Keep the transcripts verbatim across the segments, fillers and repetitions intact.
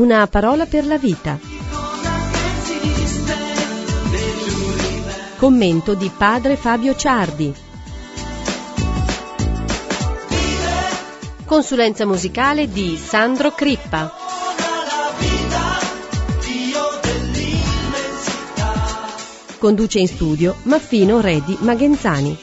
Una parola per la vita. Commento di padre Fabio Ciardi. Consulenza musicale di Sandro Crippa. Conduce in studio Maffino Redi Magenzani.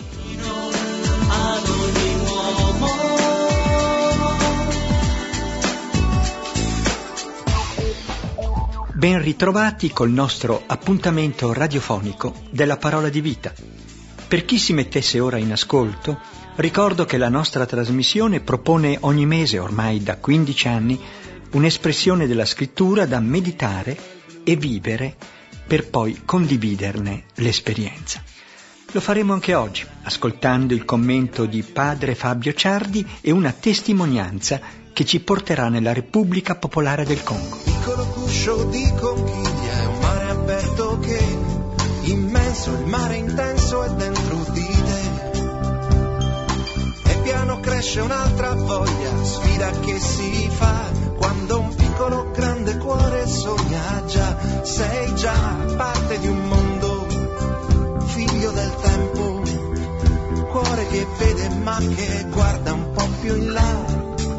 Ben ritrovati col nostro appuntamento radiofonico della Parola di Vita. Per chi si mettesse ora in ascolto, ricordo che la nostra trasmissione propone ogni mese, ormai da quindici anni, un'espressione della scrittura da meditare e vivere per poi condividerne l'esperienza. Lo faremo anche oggi, ascoltando il commento di padre Fabio Ciardi e una testimonianza che ci porterà nella Repubblica Popolare del Congo. Piccolo guscio di conchiglia è un mare aperto che immenso, il mare intenso è dentro di te. E piano cresce un'altra voglia, sfida che si fa quando un piccolo grande cuore sogna già. Sei già parte di un mondo, figlio del tempo, cuore che vede ma che guarda un po' più in là.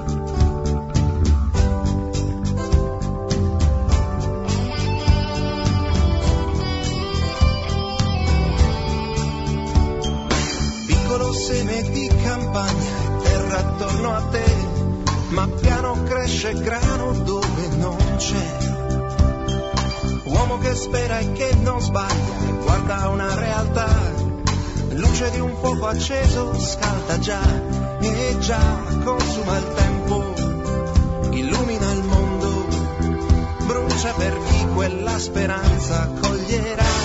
Seme di campagna e terra attorno a te, ma piano cresce grano dove non c'è. Uomo che spera e che non sbaglia e guarda una realtà, luce di un fuoco acceso scalda già e già consuma il tempo, illumina il mondo, brucia per chi quella speranza coglierà.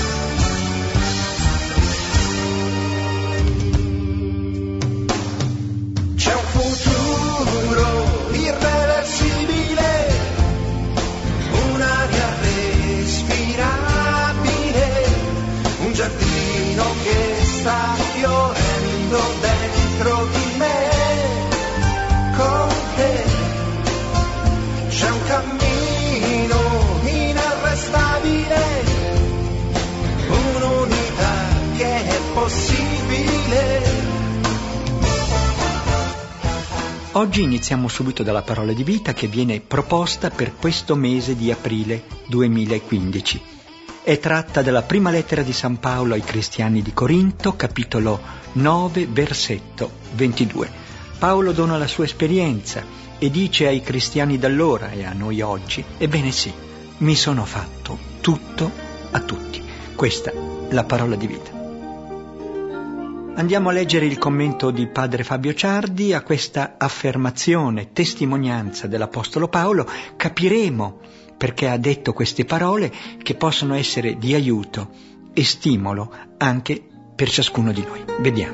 Sta fiorendo dentro di me, con te c'è un cammino inarrestabile, un'unità che è possibile. Oggi iniziamo subito dalla Parola di Vita che viene proposta per questo mese di aprile duemilaquindici. È tratta dalla prima lettera di San Paolo ai cristiani di Corinto, capitolo nove, versetto ventidue. Paolo dona la sua esperienza e dice ai cristiani d'allora e a noi oggi: ebbene sì, mi sono fatto tutto a tutti. Questa è la Parola di Vita. Andiamo a leggere il commento di padre Fabio Ciardi a questa affermazione, testimonianza dell'Apostolo Paolo. Capiremo perché ha detto queste parole che possono essere di aiuto e stimolo anche per ciascuno di noi. Vediamo.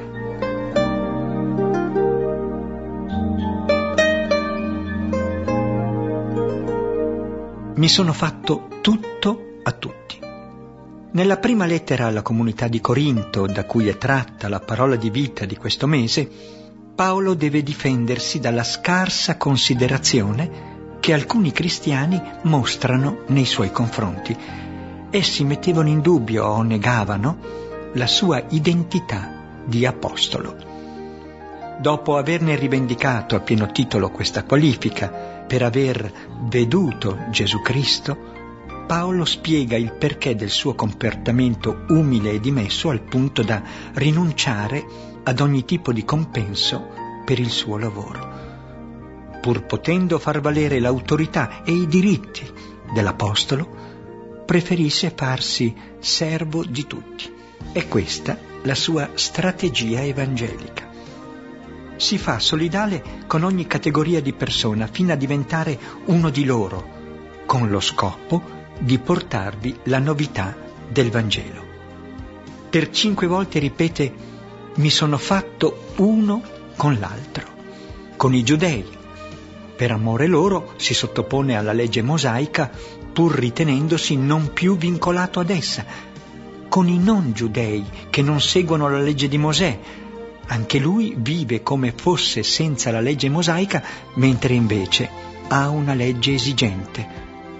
Mi sono fatto tutto a tutti. Nella prima lettera alla comunità di Corinto, da cui è tratta la parola di vita di questo mese, Paolo deve difendersi dalla scarsa considerazione che alcuni cristiani mostrano nei suoi confronti. Essi mettevano in dubbio o negavano la sua identità di apostolo. Dopo averne rivendicato a pieno titolo questa qualifica per aver veduto Gesù Cristo, Paolo spiega il perché del suo comportamento umile e dimesso al punto da rinunciare ad ogni tipo di compenso per il suo lavoro. Pur potendo far valere l'autorità e i diritti dell'apostolo, preferisse farsi servo di tutti. È questa la sua strategia evangelica. Si fa solidale con ogni categoria di persona fino a diventare uno di loro, con lo scopo di portarvi la novità del Vangelo. Per cinque volte ripete: mi sono fatto uno con l'altro, con i giudei. Per amore loro si sottopone alla legge mosaica pur ritenendosi non più vincolato ad essa. Con i non giudei che non seguono la legge di Mosè, anche lui vive come fosse senza la legge mosaica, mentre invece ha una legge esigente,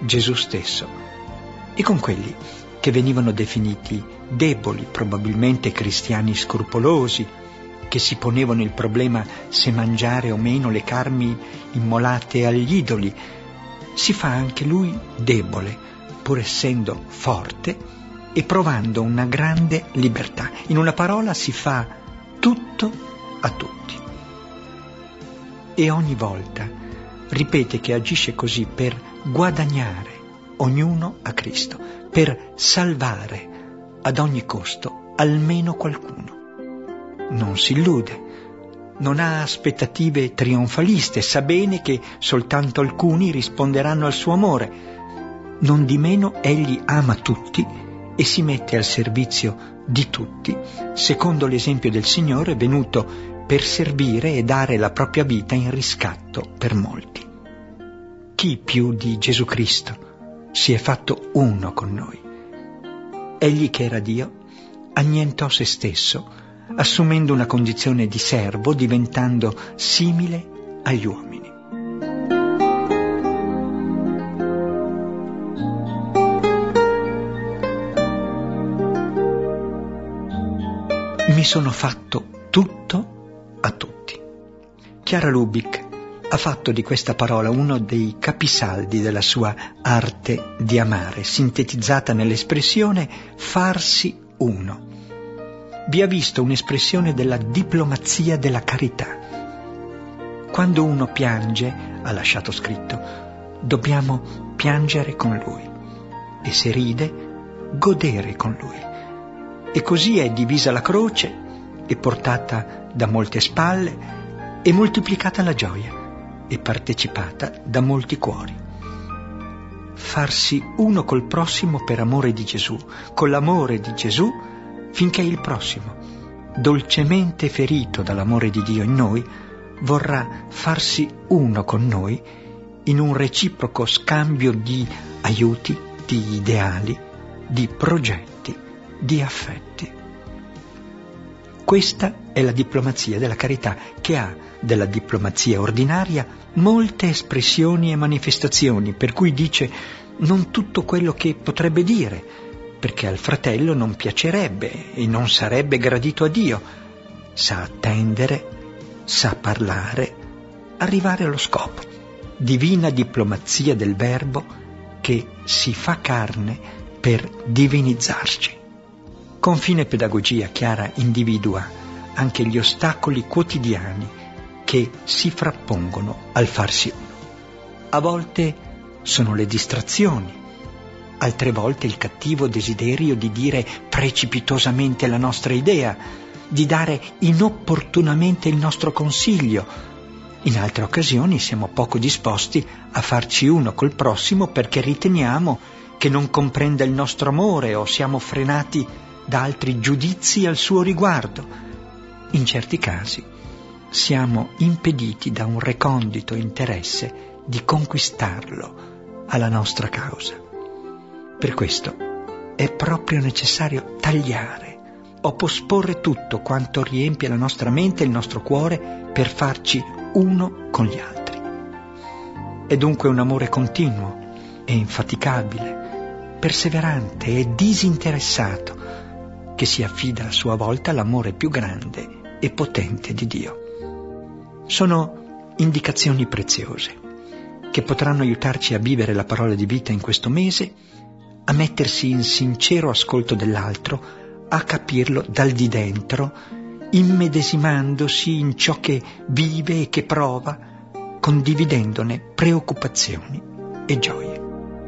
Gesù stesso, e con quelli che venivano definiti deboli, probabilmente cristiani scrupolosi, che si ponevano il problema se mangiare o meno le carni immolate agli idoli. Si fa anche lui debole, pur essendo forte e provando una grande libertà. In una parola, si fa tutto a tutti. E ogni volta ripete che agisce così per guadagnare ognuno a Cristo, per salvare ad ogni costo almeno qualcuno. Non si illude, non ha aspettative trionfaliste, sa bene che soltanto alcuni risponderanno al suo amore. Non di meno egli ama tutti e si mette al servizio di tutti, secondo l'esempio del Signore venuto per servire e dare la propria vita in riscatto per molti. Chi più di Gesù Cristo si è fatto uno con noi? Egli che era Dio annientò se stesso, assumendo una condizione di servo, diventando simile agli uomini. Mi sono fatto tutto a tutti. Chiara Lubich ha fatto di questa parola uno dei capisaldi della sua arte di amare, sintetizzata nell'espressione farsi uno. Vi ha visto un'espressione della diplomazia della carità. Quando uno piange, ha lasciato scritto, dobbiamo piangere con lui, e se ride, godere con lui. E così è divisa la croce, e portata da molte spalle, e moltiplicata la gioia, e partecipata da molti cuori. Farsi uno col prossimo per amore di Gesù, con l'amore di Gesù, finché il prossimo, dolcemente ferito dall'amore di Dio in noi, vorrà farsi uno con noi in un reciproco scambio di aiuti, di ideali, di progetti, di affetti. Questa è la diplomazia della carità, che ha della diplomazia ordinaria molte espressioni e manifestazioni, per cui dice non tutto quello che potrebbe dire, perché al fratello non piacerebbe e non sarebbe gradito a Dio. Sa attendere, sa parlare, arrivare allo scopo. Divina diplomazia del verbo che si fa carne per divinizzarci. Con fine pedagogia, Chiara individua anche gli ostacoli quotidiani che si frappongono al farsi uno. A volte sono le distrazioni, altre volte il cattivo desiderio di dire precipitosamente la nostra idea, di dare inopportunamente il nostro consiglio. In altre occasioni siamo poco disposti a farci uno col prossimo perché riteniamo che non comprenda il nostro amore o siamo frenati da altri giudizi al suo riguardo. In certi casi siamo impediti da un recondito interesse di conquistarlo alla nostra causa. Per questo è proprio necessario tagliare o posporre tutto quanto riempie la nostra mente e il nostro cuore per farci uno con gli altri. È dunque un amore continuo e infaticabile, perseverante e disinteressato, che si affida a sua volta all'amore più grande e potente di Dio. Sono indicazioni preziose che potranno aiutarci a vivere la parola di vita in questo mese, a mettersi in sincero ascolto dell'altro, a capirlo dal di dentro, immedesimandosi in ciò che vive e che prova, condividendone preoccupazioni e gioie.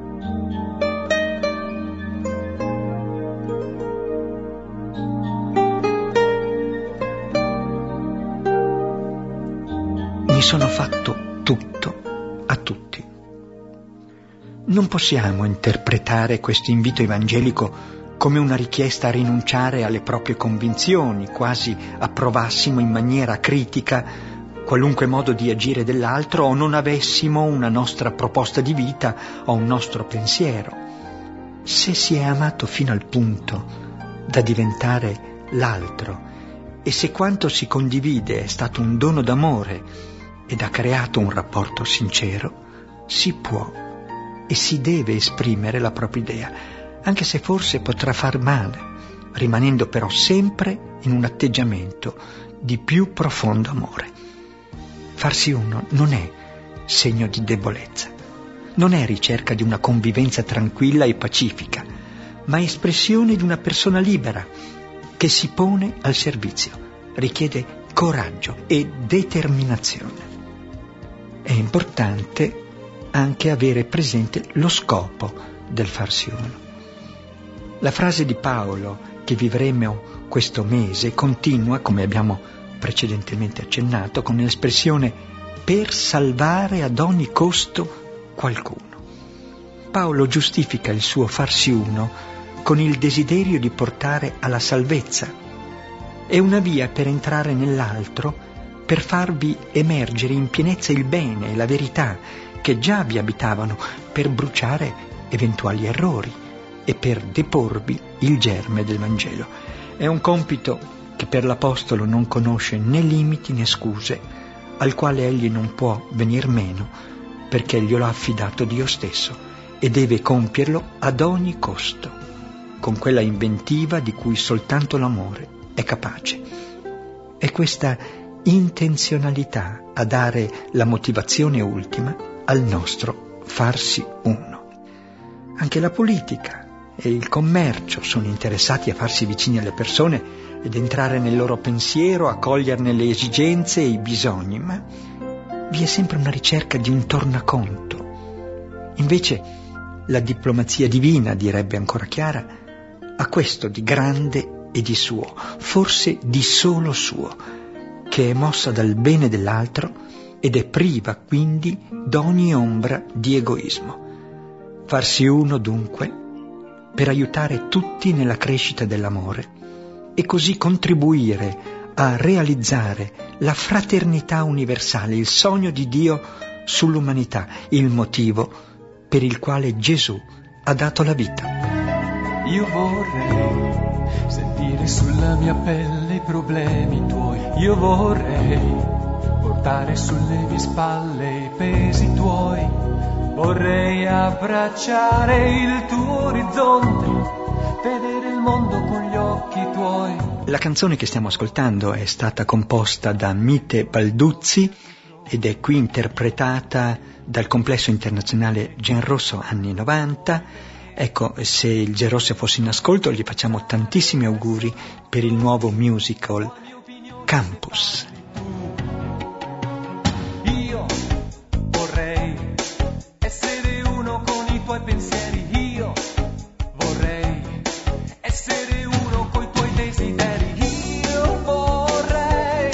Mi sono fatto tutto a tutti. Non possiamo interpretare questo invito evangelico come una richiesta a rinunciare alle proprie convinzioni, quasi approvassimo in maniera critica qualunque modo di agire dell'altro o non avessimo una nostra proposta di vita o un nostro pensiero. Se si è amato fino al punto da diventare l'altro e se quanto si condivide è stato un dono d'amore ed ha creato un rapporto sincero, si può e si deve esprimere la propria idea, anche se forse potrà far male, rimanendo però sempre in un atteggiamento di più profondo amore. Farsi uno non è segno di debolezza, non è ricerca di una convivenza tranquilla e pacifica, ma espressione di una persona libera che si pone al servizio, richiede coraggio e determinazione. È importante anche avere presente lo scopo del farsi uno. La frase di Paolo che vivremo questo mese continua, come abbiamo precedentemente accennato, con l'espressione per salvare ad ogni costo qualcuno. Paolo giustifica il suo farsi uno con il desiderio di portare alla salvezza. È una via per entrare nell'altro, per farvi emergere in pienezza il bene e la verità che già vi abitavano, per bruciare eventuali errori e per deporvi il germe del Vangelo. È un compito che per l'Apostolo non conosce né limiti né scuse, al quale egli non può venir meno, perché glielo ha affidato Dio stesso e deve compierlo ad ogni costo, con quella inventiva di cui soltanto l'amore è capace. È questa intenzionalità a dare la motivazione ultima al nostro farsi uno. Anche la politica e il commercio sono interessati a farsi vicini alle persone ed entrare nel loro pensiero, a coglierne le esigenze e i bisogni, ma vi è sempre una ricerca di un tornaconto. Invece la diplomazia divina, direbbe ancora Chiara, ha questo di grande e di suo, forse di solo suo, che è mossa dal bene dell'altro ed è priva quindi d'ogni ombra di egoismo. Farsi uno dunque per aiutare tutti nella crescita dell'amore e così contribuire a realizzare la fraternità universale, il sogno di Dio sull'umanità, il motivo per il quale Gesù ha dato la vita. Io vorrei sentire sulla mia pelle i problemi tuoi, io vorrei portare sulle mie spalle i pesi tuoi, vorrei abbracciare il tuo orizzonte, vedere il mondo con gli occhi tuoi. La canzone che stiamo ascoltando è stata composta da Mite Balduzzi ed è qui interpretata dal Complesso Internazionale Genrosso anni novanta. Ecco, se il Genrosso fosse in ascolto gli facciamo tantissimi auguri per il nuovo musical Campus. Io vorrei essere uno con i tuoi pensieri, io vorrei essere uno coi tuoi desideri, io vorrei,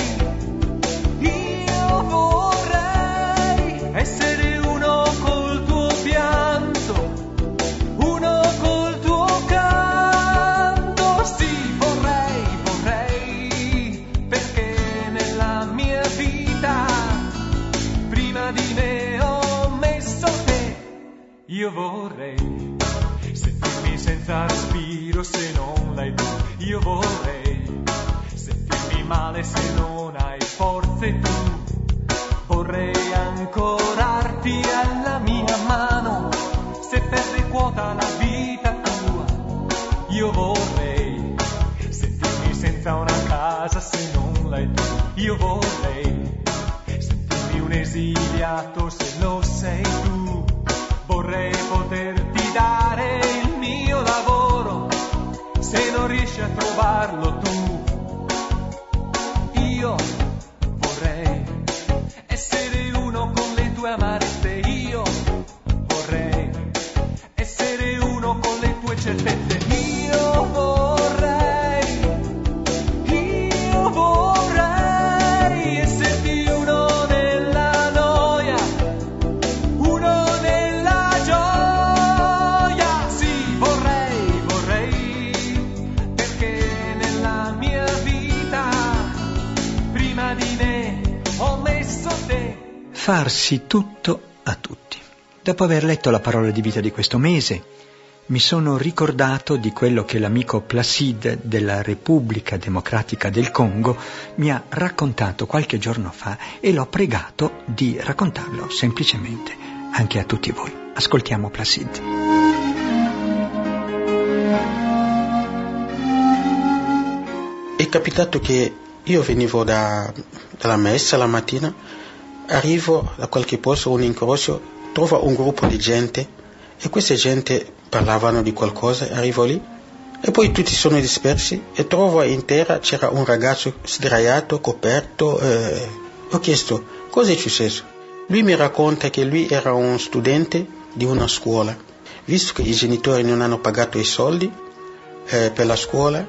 io vorrei essere uno col tuo pianto, uno col tuo canto, sì vorrei, vorrei, perché nella mia vita prima di me ho messo te. Io vorrei sentirmi senza respiro se non l'hai tu, io vorrei sentirmi male se non hai forze tu, vorrei ancorarti alla mia mano se perde quota la vita tua, io vorrei sentirmi senza una casa se non l'hai tu, io vorrei sentirmi un esiliato se lo sei tu, vorrei poterti dare il mio lavoro se non riesci a trovarlo tu, io vorrei essere uno con le tue amarezze, io vorrei essere uno con le tue certezze, io vorrei, io vorrei esserti uno nella noia, uno nella gioia, sì vorrei, vorrei, perché nella mia vita prima di me ho messo te. Farsi tutto a tutti. Dopo aver letto la parola di vita di questo mese, mi sono ricordato di quello che l'amico Placide della Repubblica Democratica del Congo mi ha raccontato qualche giorno fa e l'ho pregato di raccontarlo semplicemente anche a tutti voi. Ascoltiamo Placide. È capitato che io venivo da, dalla messa la mattina, arrivo da qualche posto, un incrocio, trovo un gruppo di gente e questa gente parlavano di qualcosa, arrivo lì e poi tutti sono dispersi e trovo in terra c'era un ragazzo sdraiato, coperto. Eh, ho chiesto cosa è successo. Lui mi racconta che lui era un studente di una scuola, visto che i genitori non hanno pagato i soldi eh, per la scuola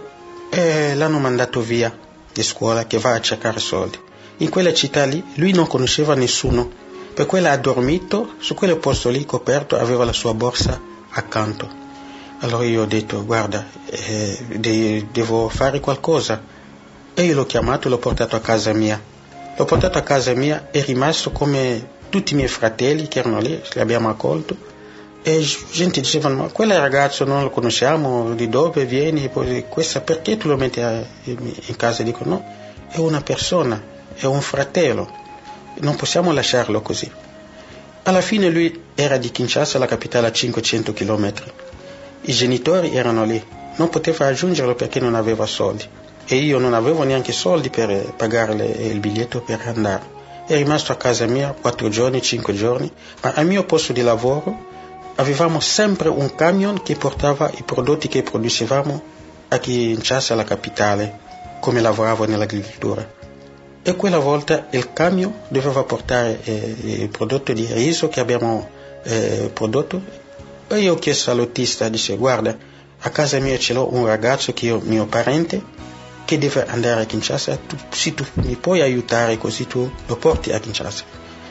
e l'hanno mandato via di scuola che va a cercare soldi. In quella città lì lui non conosceva nessuno, per cui ha dormito su quel posto lì coperto, aveva la sua borsa accanto. Allora io ho detto guarda, eh, de- devo fare qualcosa, e io l'ho chiamato e l'ho portato a casa mia. L'ho portato a casa mia, è rimasto come tutti i miei fratelli che erano lì, li abbiamo accolto, e gente dicevano ma quel ragazzo non lo conosciamo, di dove vieni, poi questa perché tu lo metti a, in casa? Dico no, è una persona, è un fratello, non possiamo lasciarlo così. Alla fine lui era di Kinshasa, la capitale, a cinquecento chilometri. I genitori erano lì, non poteva raggiungerlo perché non aveva soldi e io non avevo neanche soldi per pagare le, il biglietto per andare. È rimasto a casa mia quattro giorni, cinque giorni, ma al mio posto di lavoro avevamo sempre un camion che portava i prodotti che producevamo a Kinshasa, la capitale, come lavoravo nell'agricoltura. E quella volta il camion doveva portare eh, il prodotto di riso che abbiamo eh, prodotto. E io ho chiesto all'autista, dice guarda, a casa mia ce l'ho un ragazzo che è mio parente che deve andare a Kinshasa, tu, se tu mi puoi aiutare così tu lo porti a Kinshasa.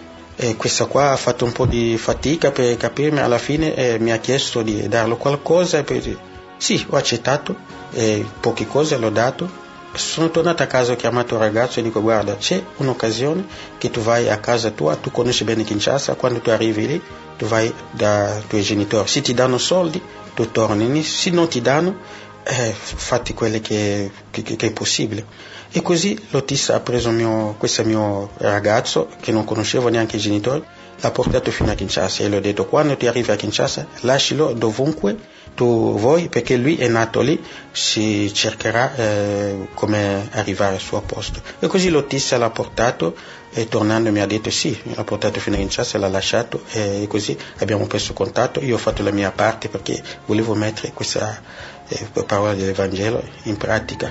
E questa qua ha fatto un po' di fatica per capirmi, alla fine eh, mi ha chiesto di darlo qualcosa e poi sì, ho accettato, e poche cose l'ho dato. Sono tornato a casa, ho chiamato il ragazzo e dico guarda, c'è un'occasione che tu vai a casa tua, tu conosci bene Kinshasa, quando tu arrivi lì tu vai da tuoi genitori, se ti danno soldi tu torni, se non ti danno eh, fatti quello che, che, che è possibile. E così l'autista ha preso mio, questo mio ragazzo che non conoscevo neanche i genitori, l'ha portato fino a Kinshasa e gli ho detto quando ti arrivi a Kinshasa lascialo dovunque tu vuoi, perché lui è nato lì, si cercherà eh, come arrivare al suo posto. E così l'autista l'ha portato e tornando mi ha detto sì, l'ha portato fino a Kinshasa, l'ha lasciato e così abbiamo preso contatto. Io ho fatto la mia parte perché volevo mettere questa eh, parola dell'Evangelo in pratica.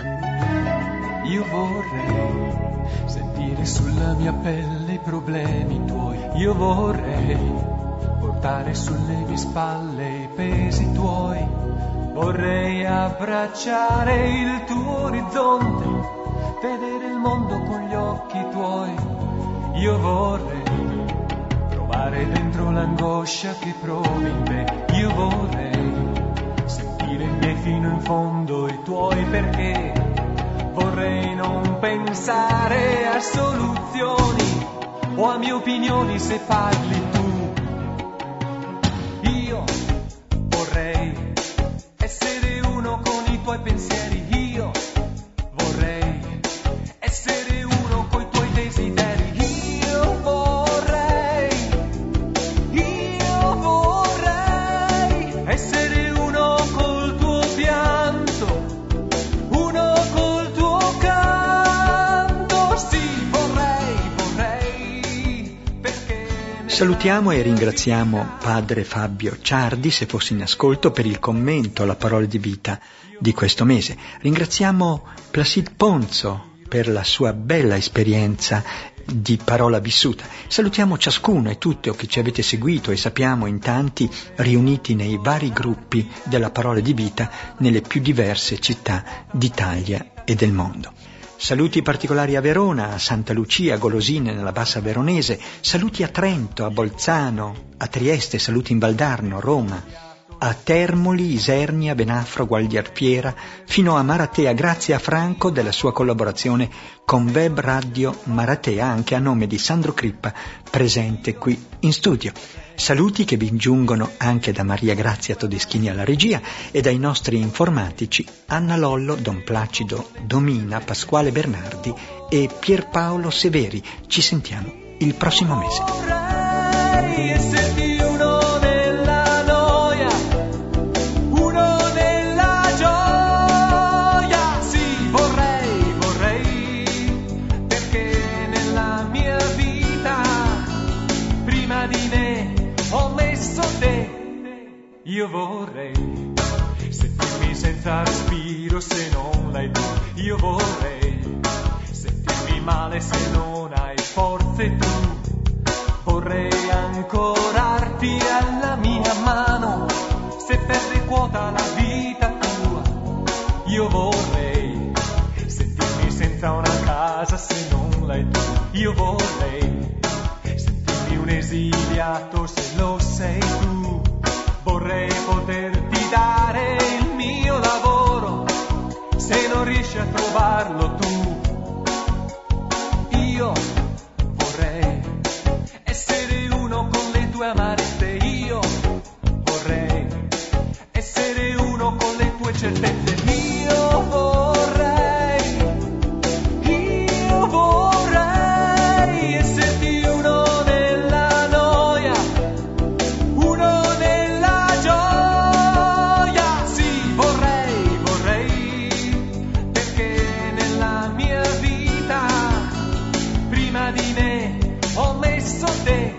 Io vorrei sentire sulla mia pelle i problemi tuoi, io vorrei portare sulle mie spalle i pesi tuoi, vorrei abbracciare il tuo orizzonte, vedere il mondo con gli occhi tuoi, io vorrei provare dentro l'angoscia che provi in me, io vorrei sentire i miei fino in fondo i tuoi perché vorrei non pensare a soluzioni o a mie opinioni se parli tu. Io vorrei essere uno con i tuoi pensieri, io vorrei essere uno coi tuoi desideri, io vorrei, io vorrei essere uno col tuo pianto, uno col tuo canto, sì vorrei, vorrei, perché... Salutiamo e ringraziamo padre Fabio Ciardi, se fosse in ascolto, per il commento alla parola di vita di questo mese. Ringraziamo Placide Ponzo per la sua bella esperienza di parola vissuta. Salutiamo ciascuno e tutti o che ci avete seguito e sappiamo in tanti riuniti nei vari gruppi della parola di vita nelle più diverse città d'Italia e del mondo. Saluti particolari a Verona, a Santa Lucia, a Golosine nella Bassa Veronese, saluti a Trento, a Bolzano, a Trieste, saluti in Valdarno, Roma, a Termoli, Isernia, Benafro, Gualdiarfiera, fino a Maratea, grazie a Franco della sua collaborazione con Web Radio Maratea, anche a nome di Sandro Crippa, presente qui in studio. Saluti che vi giungono anche da Maria Grazia Todeschini alla regia e dai nostri informatici Anna Lollo, Don Placido Domina, Pasquale Bernardi e Pierpaolo Severi. Ci sentiamo il prossimo mese. Vorrei esserti uno nel io vorrei sentirmi senza respiro se non l'hai tu, io vorrei sentirmi male se non hai forze tu, vorrei ancorarti alla mia mano se perde quota la vita tua, io vorrei sentirmi senza una casa se non l'hai tu, io vorrei sentirmi un esiliato se lo sei tu, vorrei poterti dare il mio lavoro se non riesci a trovarlo tu, io vorrei essere uno con le tue amarezze, io vorrei essere uno con le tue certezze, io vorrei, io vorrei esserti uno nella noia, uno nella gioia, sì vorrei, vorrei, perché nella mia vita prima di me ho messo te.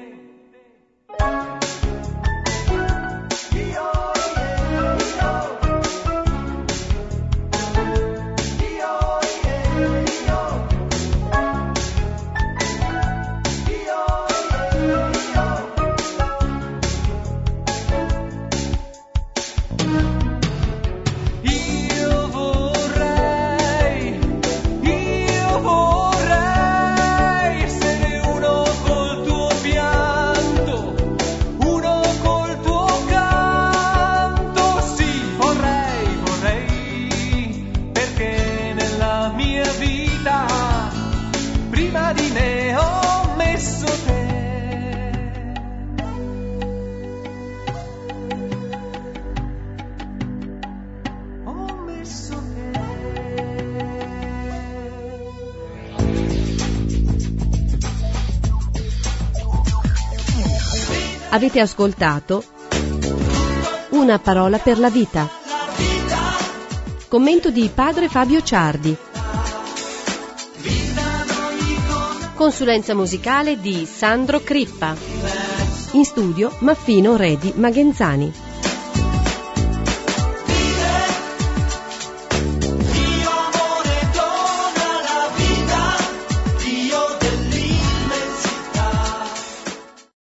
Io vorrei, io vorrei essere uno col tuo pianto, uno col tuo canto, sì vorrei, vorrei, perché nella mia vita prima di me ho messo te. Ho messo te. Avete ascoltato Una parola per la vita. Commento di padre Fabio Ciardi. Consulenza musicale di Sandro Crippa. In studio Maffino Redi Magenzani.